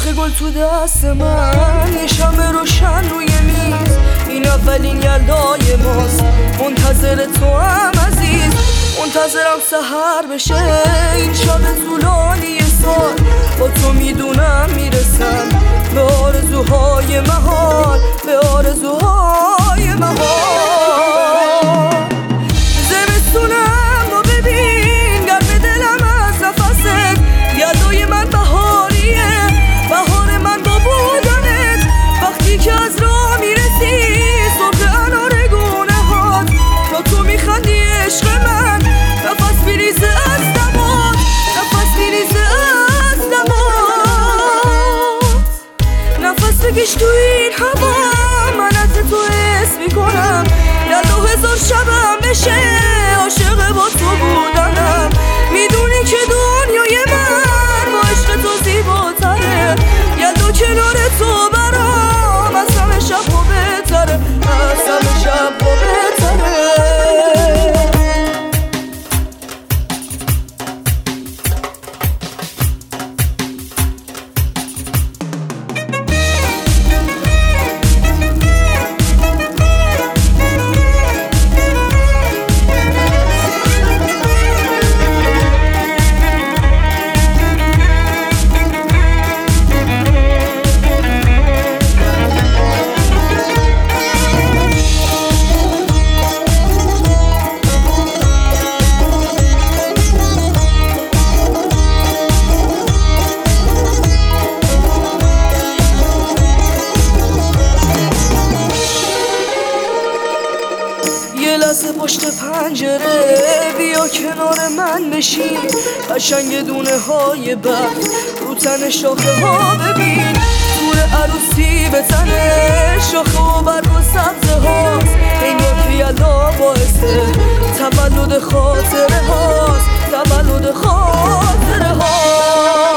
گل تو دست من، یه شمع روشن روی میز، این اولین یلدای ماست. منتظر تو هم عزیز، منتظرم سحر بشه این شب طولانی سال. با تو میدونم میرسم به آرزوهای محال، به آرزوهای محال. زمستونم رو ببین، گرم دلم از نفست، یلدای من بهاریه، بهار من با بودنت. وقتی که از راه میرسی سرخ انار گونه هات، تا تو میخندی عشق من، نفس میریزه از دمات، نفس میریزه از دمات. نفس بکش تو این هوا، من از تو حس میکنم. یلدا هزار شبم بشه عاشق با تو بودنم. میدونی که دنیای من با عشق تو زیباتره، یلدا کنار تو برام از همه شب ها بهتره، از همه شب ها بهتره. یه لحظه پشت پنجره بیا کنار من بشین، قشنگ دونه های برف رو تن شاخه ها ببین. تور عروسی به تنه شاخه و برگ و سبزه هاست، انگار که یلدا باعثه تولد خاطره هاست، تولد خاطره هاست.